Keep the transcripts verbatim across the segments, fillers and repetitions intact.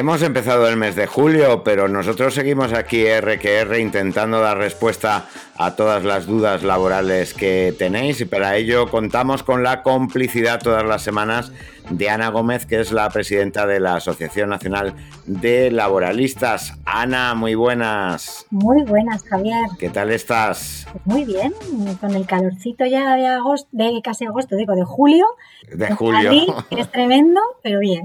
hemos empezado el mes de julio, pero nosotros seguimos aquí R que R intentando dar respuesta a todas las dudas laborales que tenéis y para ello contamos con la complicidad todas las semanas de Ana Gómez, que es la presidenta de la Asociación Nacional de Laboralistas. Ana, muy buenas. Muy buenas, Javier. ¿Qué tal estás? Pues muy bien, con el calorcito ya de agosto, de casi agosto, digo, de julio. De en julio. Madrid, que es tremendo, pero bien.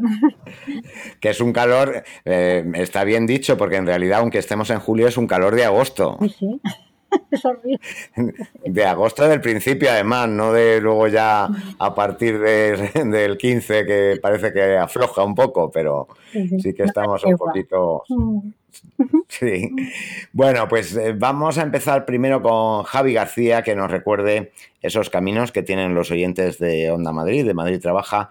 Que es un calor, eh, está bien dicho, porque en realidad, aunque estemos en julio, es un calor de agosto. Sí, sí. Es horrible. De agosto del principio, además, no de luego ya a partir de, del quince, que parece que afloja un poco, pero Sí, sí. sí que No estamos me un igual. poquito... Mm. Sí. Bueno, pues eh, vamos a empezar primero con Javi García, que nos recuerde esos caminos que tienen los oyentes de Onda Madrid, de Madrid Trabaja,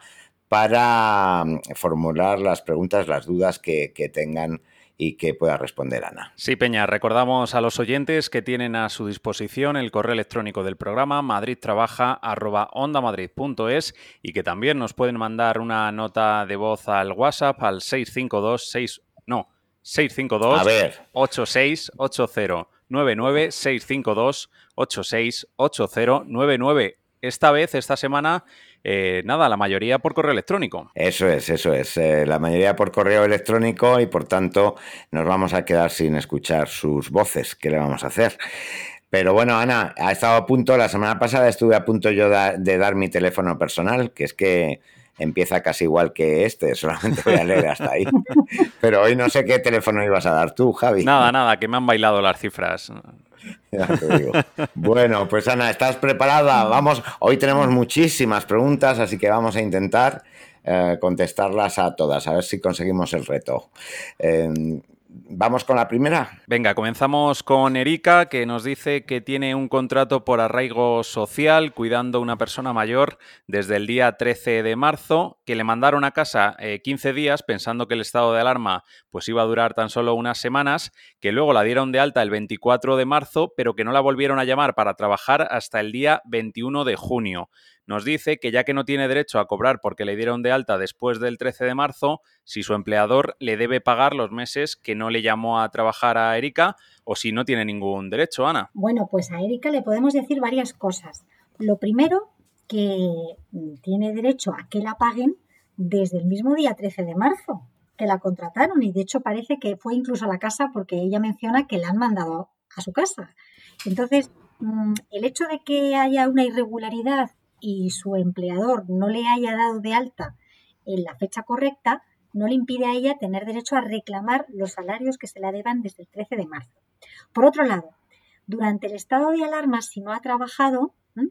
para formular las preguntas, las dudas que, que tengan y que pueda responder Ana. Sí, Peña, recordamos a los oyentes que tienen a su disposición el correo electrónico del programa madridtrabaja arroba ondamadrid punto es y que también nos pueden mandar una nota de voz al WhatsApp al seis cinco dos seis no seis cinco dos ocho seis ocho cero nueve nueve seis cinco dos ocho seis ocho cero nueve nueve. Esta vez, esta semana, eh, nada, la mayoría por correo electrónico. Eso es, eso es. Eh, la mayoría por correo electrónico y, por tanto, nos vamos a quedar sin escuchar sus voces. ¿Qué le vamos a hacer? Pero bueno, Ana, ha estado a punto, la semana pasada estuve a punto yo de, de dar mi teléfono personal, que es que empieza casi igual que este, solamente voy a leer hasta ahí. Pero hoy no sé qué teléfono ibas a dar tú, Javi. Nada, nada, que me han bailado las cifras. Ya te digo. Bueno, pues Ana, ¿estás preparada? Vamos, hoy tenemos muchísimas preguntas, así que vamos a intentar eh, contestarlas a todas, a ver si conseguimos el reto. Eh, ¿Vamos con la primera? Venga, comenzamos con Erika, que nos dice que tiene un contrato por arraigo social cuidando a una persona mayor desde el día trece de marzo, que le mandaron a casa eh, quince días pensando que el estado de alarma pues iba a durar tan solo unas semanas, que luego la dieron de alta el veinticuatro de marzo, pero que no la volvieron a llamar para trabajar hasta el día veintiuno de junio. Nos dice que ya que no tiene derecho a cobrar porque le dieron de alta después del trece de marzo, si su empleador le debe pagar los meses que no le llamó a trabajar a Erika o si no tiene ningún derecho, Ana. Bueno, pues a Erika le podemos decir varias cosas. Lo primero, que tiene derecho a que la paguen desde el mismo día trece de marzo que la contrataron y de hecho parece que fue incluso a la casa porque ella menciona que la han mandado a su casa. Entonces, el hecho de que haya una irregularidad y su empleador no le haya dado de alta en la fecha correcta, no le impide a ella tener derecho a reclamar los salarios que se le deban desde el trece de marzo. Por otro lado, durante el estado de alarma, si no ha trabajado,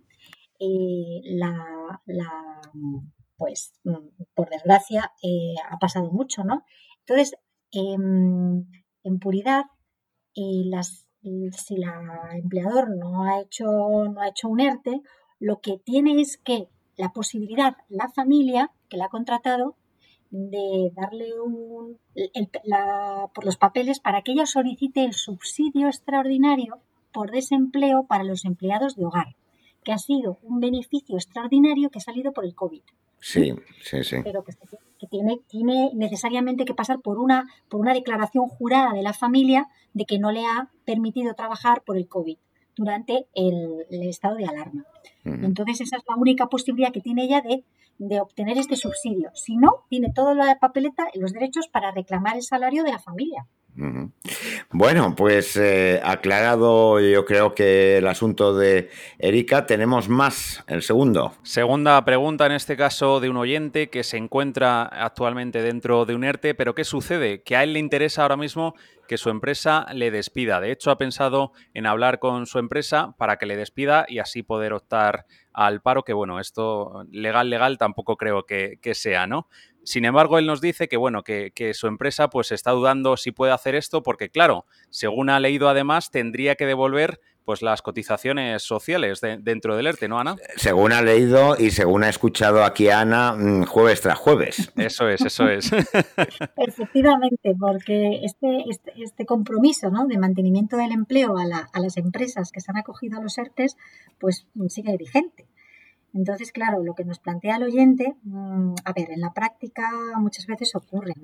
eh, la, la, pues, por desgracia, eh, ha pasado mucho, ¿no? Entonces, eh, en puridad, eh, las, si la empleador no ha hecho, no ha hecho un ERTE, lo que tiene es que la posibilidad, la familia que la ha contratado, de darle un, el, la, por los papeles para que ella solicite el subsidio extraordinario por desempleo para los empleados de hogar, que ha sido un beneficio extraordinario que ha salido por el COVID. Sí, sí, sí. Pero que, que tiene, tiene necesariamente que pasar por una, por una declaración jurada de la familia de que no le ha permitido trabajar por el COVID durante el, el estado de alarma. Uh-huh. Entonces esa es la única posibilidad que tiene ella de, de obtener este subsidio. Si no, tiene toda la papeleta y los derechos para reclamar el salario de la familia. Uh-huh. Bueno, pues eh, aclarado yo creo que el asunto de Erika, tenemos más, el segundo. Segunda pregunta, en este caso de un oyente que se encuentra actualmente dentro de un ERTE, pero ¿qué sucede? Que a él le interesa ahora mismo que su empresa le despida. De hecho, ha pensado en hablar con su empresa para que le despida y así poder optar al paro, que bueno, esto legal, legal tampoco creo que, que sea, ¿no? Sin embargo, él nos dice que, bueno, que, que su empresa pues está dudando si puede hacer esto porque, claro, según ha leído además, tendría que devolver pues las cotizaciones sociales de, dentro del ERTE, ¿no, Ana? Según ha leído y según ha escuchado aquí a Ana, jueves tras jueves. Eso es, eso es. Efectivamente, porque este, este, este compromiso, ¿no?, de mantenimiento del empleo a, la, a las empresas que se han acogido a los ERTEs, pues sigue vigente. Entonces, claro, lo que nos plantea el oyente, a ver, en la práctica muchas veces ocurre, ¿no?,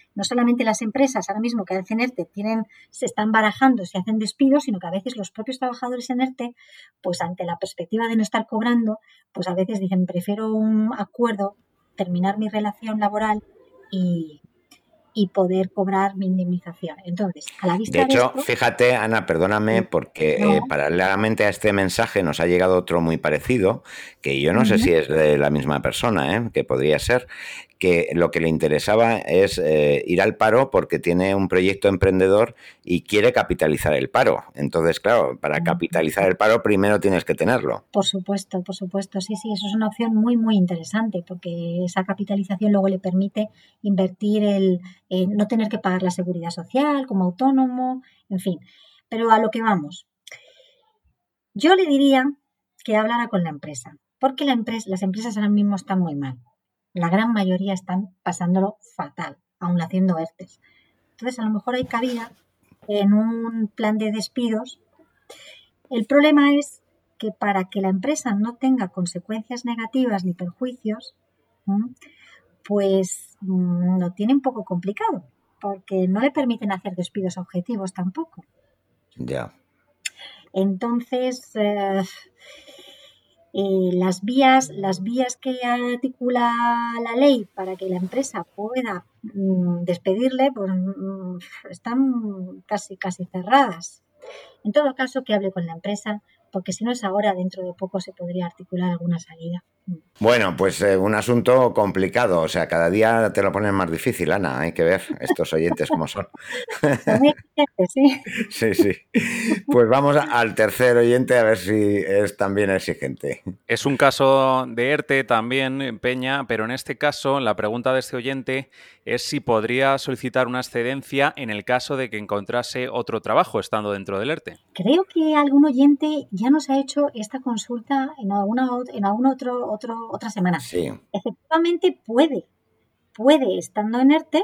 no solamente las empresas ahora mismo que hacen ERTE tienen, se están barajando si hacen despidos, sino que a veces los propios trabajadores en ERTE, pues ante la perspectiva de no estar cobrando, pues a veces dicen, prefiero un acuerdo, terminar mi relación laboral y, y poder cobrar mi indemnización. Entonces, a la vista De hecho, de esto, fíjate, Ana, perdóname, porque no, eh, paralelamente a este mensaje nos ha llegado otro muy parecido, que yo no sé uh-huh. si es de la misma persona, ¿eh? Que podría ser, que lo que le interesaba es eh, ir al paro porque tiene un proyecto emprendedor y quiere capitalizar el paro. Entonces, claro, para capitalizar el paro primero tienes que tenerlo. Por supuesto, por supuesto, sí, sí, eso es una opción muy, muy interesante porque esa capitalización luego le permite invertir el, eh, no tener que pagar la seguridad social como autónomo, en fin. Pero a lo que vamos, yo le diría que hablara con la empresa, porque la empresa, las empresas ahora mismo están muy mal. La gran mayoría están pasándolo fatal, aun haciendo ERTES. Entonces, a lo mejor hay cabida en un plan de despidos. El problema es que para que la empresa no tenga consecuencias negativas ni perjuicios, pues lo tiene un poco complicado, porque no le permiten hacer despidos objetivos tampoco. Ya. Entonces, eh, eh, las vías, las vías que articula la ley para que la empresa pueda mm, despedirle, pues mm, están casi, casi cerradas. En todo caso, que hable con la empresa, porque si no es ahora, dentro de poco se podría articular alguna salida. Bueno, pues eh, un asunto complicado, o sea, cada día te lo ponen más difícil, Ana, hay que ver estos oyentes cómo son. Son muy exigentes, sí. Sí, sí. Pues vamos al tercer oyente a ver si es también exigente. Es un caso de ERTE también, Peña, pero en este caso la pregunta de este oyente es si podría solicitar una excedencia en el caso de que encontrase otro trabajo estando dentro del ERTE. Creo que algún oyente ya nos ha hecho esta consulta en alguna, en alguna otro, otro, otra semana. Sí. Efectivamente puede, puede, estando en ERTE,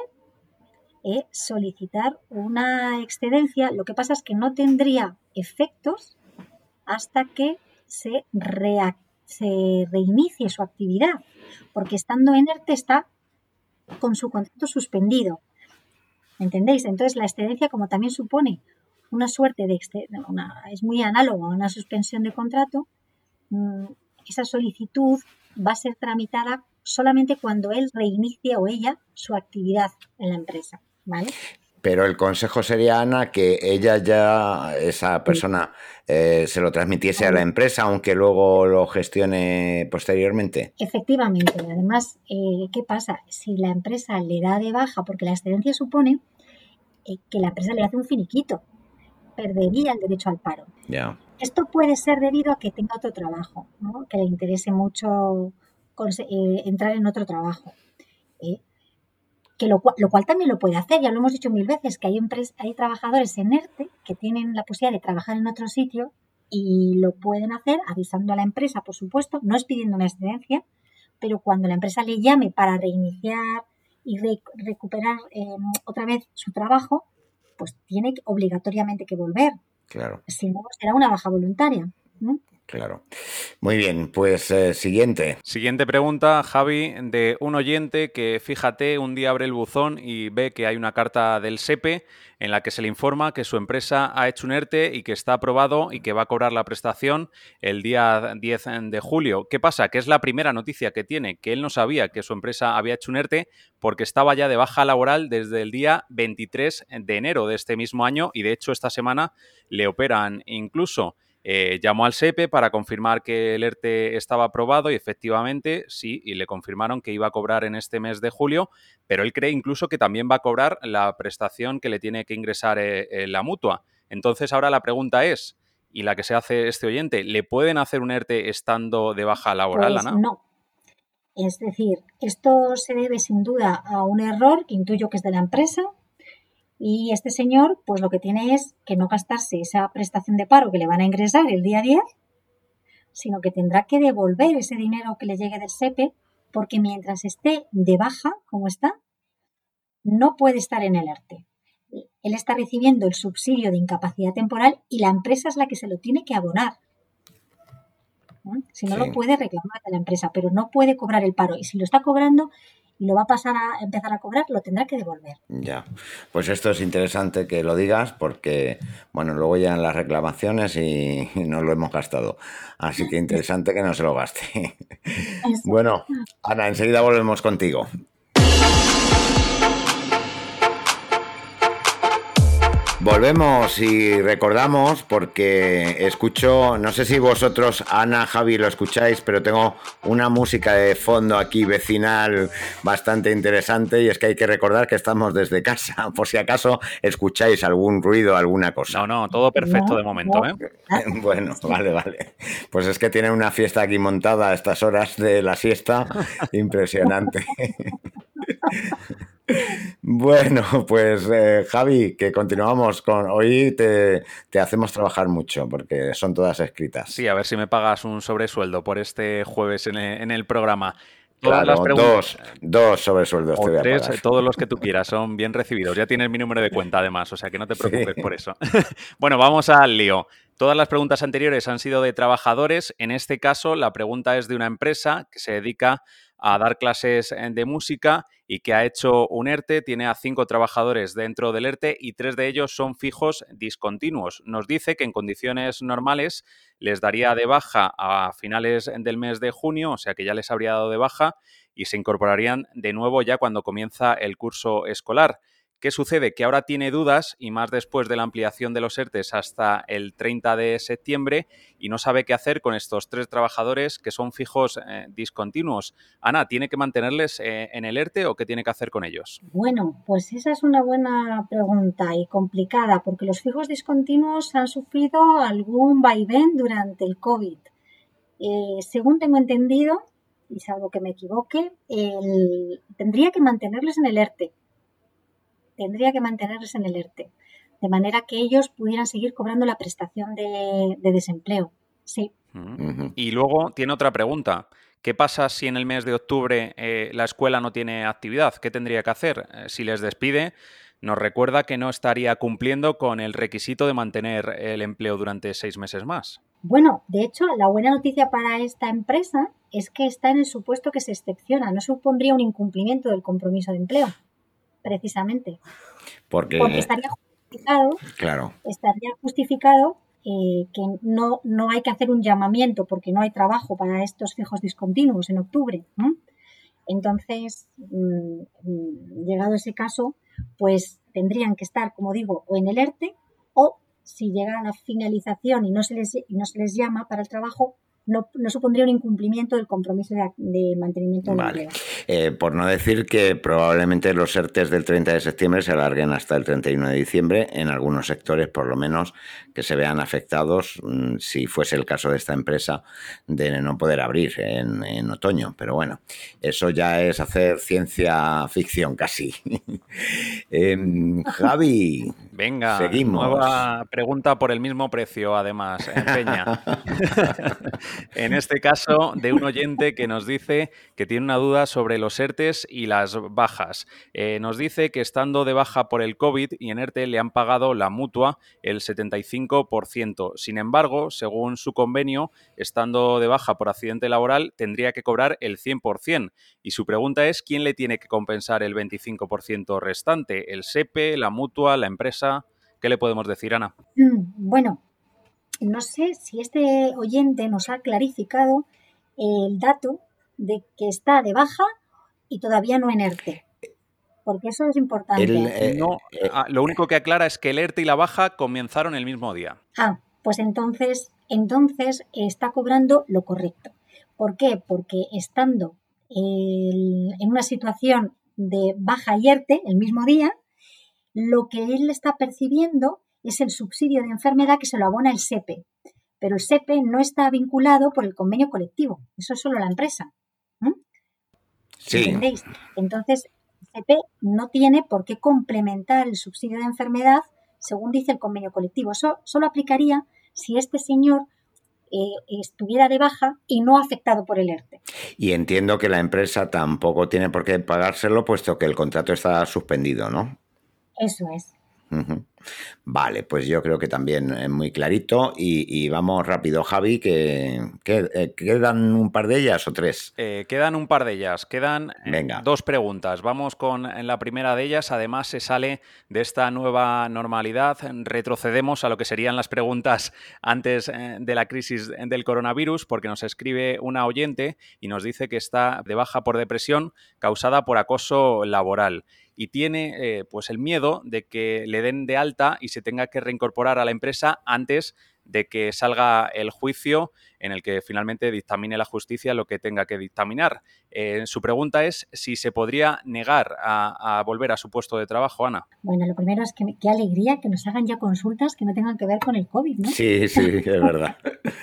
eh, solicitar una excedencia. Lo que pasa es que no tendría efectos hasta que se, rea, se reinicie su actividad, porque estando en ERTE está con su contrato suspendido. ¿Entendéis? Entonces la excedencia, como también supone una suerte de una, es muy análogo a una suspensión de contrato, esa solicitud va a ser tramitada solamente cuando él reinicie o ella su actividad en la empresa, ¿vale? Pero el consejo sería, Ana, que ella ya, esa persona, eh, se lo transmitiese a la empresa, aunque luego lo gestione posteriormente. Efectivamente. Además, eh, ¿qué pasa? Si la empresa le da de baja, porque la excedencia supone eh, que la empresa le hace un finiquito, perdería el derecho al paro. Ya. Esto puede ser debido a que tenga otro trabajo, ¿no? Que le interese mucho eh, entrar en otro trabajo. ¿eh? Que lo, lo cual también lo puede hacer, ya lo hemos dicho mil veces, que hay, empres, hay trabajadores en ERTE que tienen la posibilidad de trabajar en otro sitio y lo pueden hacer avisando a la empresa, por supuesto, no es pidiendo una excedencia, pero cuando la empresa le llame para reiniciar y re, recuperar eh, otra vez su trabajo, pues tiene obligatoriamente que volver. Claro. Si no, será una baja voluntaria, ¿no? Claro. Muy bien, pues eh, siguiente. Siguiente pregunta, Javi, de un oyente que, fíjate, un día abre el buzón y ve que hay una carta del SEPE en la que se le informa que su empresa ha hecho un ERTE y que está aprobado y que va a cobrar la prestación el día diez de julio. ¿Qué pasa? Que es la primera noticia que tiene, que él no sabía que su empresa había hecho un ERTE porque estaba ya de baja laboral desde el día veintitrés de enero de este mismo año y, de hecho, esta semana le operan incluso. Eh, llamó al SEPE para confirmar que el ERTE estaba aprobado y efectivamente sí, y le confirmaron que iba a cobrar en este mes de julio, pero él cree incluso que también va a cobrar la prestación que le tiene que ingresar eh, eh, la mutua. Entonces ahora la pregunta es, y la que se hace este oyente, ¿le pueden hacer un ERTE estando de baja laboral, pues Ana? No. Es decir, esto se debe sin duda a un error que intuyo que es de la empresa. Y este señor, pues lo que tiene es que no gastarse esa prestación de paro que le van a ingresar el día diez, sino que tendrá que devolver ese dinero que le llegue del SEPE, porque mientras esté de baja, como está, no puede estar en el ERTE. Él está recibiendo el subsidio de incapacidad temporal y la empresa es la que se lo tiene que abonar. ¿no? Si no, sí. Lo puede reclamar a la empresa, pero no puede cobrar el paro. Y si lo está cobrando y lo va a pasar a empezar a cobrar, lo tendrá que devolver. Ya, pues esto es interesante que lo digas porque, bueno, luego llegan las reclamaciones y, y nos lo hemos gastado. Así que interesante que no se lo gaste. Eso. Bueno, Ana, enseguida volvemos contigo. Volvemos y recordamos, porque escucho, no sé si vosotros, Ana, Javi, lo escucháis, pero tengo una música de fondo aquí vecinal bastante interesante, y es que hay que recordar que estamos desde casa, por si acaso escucháis algún ruido, alguna cosa. No, no, todo perfecto No, de momento, no. ¿eh? Bueno, vale, vale. Pues es que tienen una fiesta aquí montada a estas horas de la siesta, impresionante. Bueno, pues eh, Javi, que continuamos con... Hoy te, te hacemos trabajar mucho porque son todas escritas. Sí, a ver si me pagas un sobresueldo por este jueves en el, en el programa. Todas las Claro, preguntas, dos, dos sobresueldos te o voy a tres, pagar. todos los que tú quieras, son bien recibidos. Ya tienes mi número de cuenta, además, o sea que no te preocupes Sí. por eso. Bueno, vamos al lío. Todas las preguntas anteriores han sido de trabajadores. En este caso, la pregunta es de una empresa que se dedica a dar clases de música y que ha hecho un ERTE, tiene a cinco trabajadores dentro del ERTE y tres de ellos son fijos discontinuos. Nos dice que en condiciones normales les daría de baja a finales del mes de junio, o sea que ya les habría dado de baja y se incorporarían de nuevo ya cuando comienza el curso escolar. ¿Qué sucede? Que ahora tiene dudas, y más después de la ampliación de los ERTEs hasta el treinta de septiembre, y no sabe qué hacer con estos tres trabajadores que son fijos eh, discontinuos. Ana, ¿tiene que mantenerles eh, en el ERTE o qué tiene que hacer con ellos? Bueno, pues esa es una buena pregunta y complicada, porque los fijos discontinuos han sufrido algún vaivén durante el COVID. Eh, según tengo entendido, y salvo que me equivoque, el, tendría que mantenerles en el ERTE. Tendría que mantenerles en el ERTE, de manera que ellos pudieran seguir cobrando la prestación de, de desempleo. Sí. Uh-huh. Y luego tiene otra pregunta. ¿Qué pasa si en el mes de octubre eh, la escuela no tiene actividad? ¿Qué tendría que hacer? Eh, si les despide, nos recuerda que no estaría cumpliendo con el requisito de mantener el empleo durante seis meses más. Bueno, de hecho, la buena noticia para esta empresa es que está en el supuesto que se excepciona. No supondría un incumplimiento del compromiso de empleo, precisamente. Porque, Porque estaría justificado, claro. estaría justificado eh, que no, no hay que hacer un llamamiento porque no hay trabajo para estos fijos discontinuos en octubre, ¿eh? Entonces, mmm, llegado ese caso, pues tendrían que estar, como digo, o en el ERTE, o si llega a la finalización y no se les, y no se les llama para el trabajo, no, no supondría un incumplimiento del compromiso de, de mantenimiento del vale. empleo. Eh, por no decir que probablemente los ERTEs del treinta de septiembre se alarguen hasta el treinta y uno de diciembre, en algunos sectores por lo menos que se vean afectados, mmm, si fuese el caso de esta empresa, de no poder abrir en, en otoño. Pero bueno, eso ya es hacer ciencia ficción casi. eh, Javi, venga, seguimos. Nueva pregunta por el mismo precio, además, en Peña. En este caso, de un oyente que nos dice que tiene una duda sobre los ERTEs y las bajas. Eh, nos dice que estando de baja por el COVID y en ERTE le han pagado la mutua el setenta y cinco por ciento. Sin embargo, según su convenio, estando de baja por accidente laboral, tendría que cobrar el cien por ciento. Y su pregunta es, ¿quién le tiene que compensar el veinticinco por ciento restante? ¿El SEPE, la mutua, la empresa? ¿Qué le podemos decir, Ana? Bueno, no sé si este oyente nos ha clarificado el dato de que está de baja y todavía no en ERTE, porque eso es importante. El, eh, no, eh, lo único que aclara es que el ERTE y la baja comenzaron el mismo día. Ah, pues entonces, entonces está cobrando lo correcto. ¿Por qué? Porque estando el, en una situación de baja y ERTE el mismo día, lo que él está percibiendo es el subsidio de enfermedad que se lo abona el SEPE. Pero el SEPE no está vinculado por el convenio colectivo. Eso es solo la empresa. ¿Mm? Sí. ¿Entendéis? Entonces, el SEPE no tiene por qué complementar el subsidio de enfermedad según dice el convenio colectivo. Eso solo aplicaría si este señor eh, estuviera de baja y no afectado por el ERTE. Y entiendo que la empresa tampoco tiene por qué pagárselo puesto que el contrato está suspendido, ¿no? Eso es. Uh-huh. Vale, pues yo creo que también es muy clarito y, y vamos rápido, Javi, que, que eh, ¿quedan un par de ellas o tres? Eh, quedan un par de ellas, quedan eh, Venga. dos preguntas. Vamos con la primera de ellas. Además, se sale de esta nueva normalidad. Retrocedemos a lo que serían las preguntas antes eh, de la crisis del coronavirus, porque nos escribe una oyente y nos dice que está de baja por depresión causada por acoso laboral. Y tiene eh, pues el miedo de que le den de alta y se tenga que reincorporar a la empresa antes de que salga el juicio en el que finalmente dictamine la justicia lo que tenga que dictaminar. Eh, su pregunta es si se podría negar a, a volver a su puesto de trabajo, Ana. Bueno, lo primero es que qué alegría que nos hagan ya consultas que no tengan que ver con el COVID, ¿no? Sí, sí, es verdad.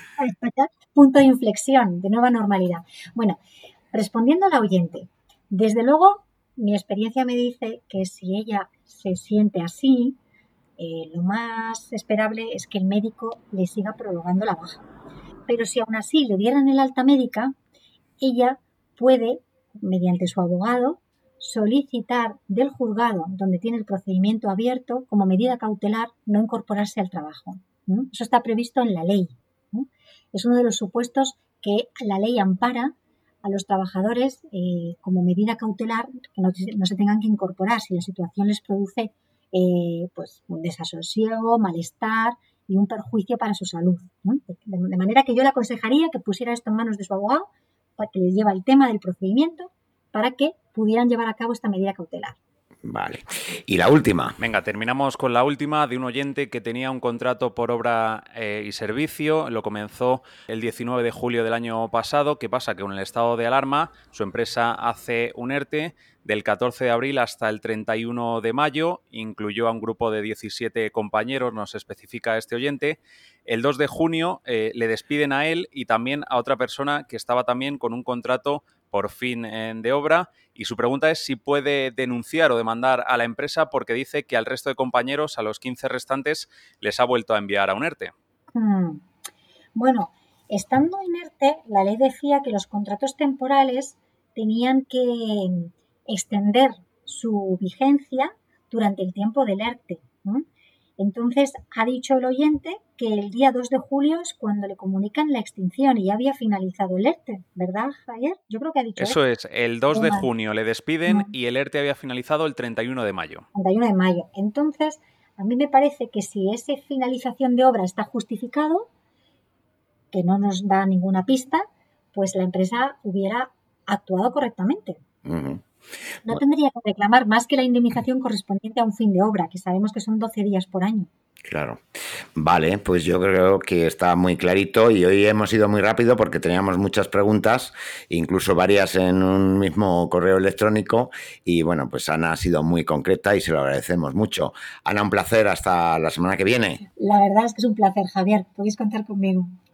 Punto de inflexión, de nueva normalidad. Bueno, respondiendo a la oyente, desde luego mi experiencia me dice que si ella se siente así, eh, lo más esperable es que el médico le siga prolongando la baja. Pero si aún así le dieran el alta médica, ella puede, mediante su abogado, solicitar del juzgado donde tiene el procedimiento abierto como medida cautelar no incorporarse al trabajo. ¿Mm? Eso está previsto en la ley. ¿Mm? Es uno de los supuestos que la ley ampara a los trabajadores eh, como medida cautelar que no, no se tengan que incorporar si la situación les produce eh, pues, un desasosiego, malestar y un perjuicio para su salud, ¿no? De, de manera que yo le aconsejaría que pusiera esto en manos de su abogado, para que les lleva el tema del procedimiento, para que pudieran llevar a cabo esta medida cautelar. Vale. Y la última. Venga, terminamos con la última de un oyente que tenía un contrato por obra eh, y servicio. Lo comenzó el diecinueve de julio del año pasado. ¿Qué pasa? Que con el estado de alarma su empresa hace un ERTE del catorce de abril hasta el treinta y uno de mayo. Incluyó a un grupo de diecisiete compañeros, nos especifica este oyente. El dos de junio eh, le despiden a él y también a otra persona que estaba también con un contrato por fin de obra, y su pregunta es si puede denunciar o demandar a la empresa porque dice que al resto de compañeros, a los quince restantes, les ha vuelto a enviar a un ERTE. Hmm. Bueno, estando en ERTE, la ley decía que los contratos temporales tenían que extender su vigencia durante el tiempo del ERTE. ¿Mm? Entonces, ha dicho el oyente que el día dos de julio es cuando le comunican la extinción y ya había finalizado el ERTE, ¿verdad, Javier? Yo creo que ha dicho eso. Eso es, el dos de Toma. junio le despiden No. y el ERTE había finalizado el treinta y uno de mayo. treinta y uno de mayo. Entonces, a mí me parece que si esa finalización de obra está justificado, que no nos da ninguna pista, pues la empresa hubiera actuado correctamente. Uh-huh. No tendría que reclamar más que la indemnización correspondiente a un fin de obra, que sabemos que son doce días por año. Claro. Vale, pues yo creo que está muy clarito y hoy hemos ido muy rápido porque teníamos muchas preguntas, incluso varias en un mismo correo electrónico y bueno, pues Ana ha sido muy concreta y se lo agradecemos mucho. Ana, un placer, hasta la semana que viene. La verdad es que es un placer, Javier, podéis contar conmigo.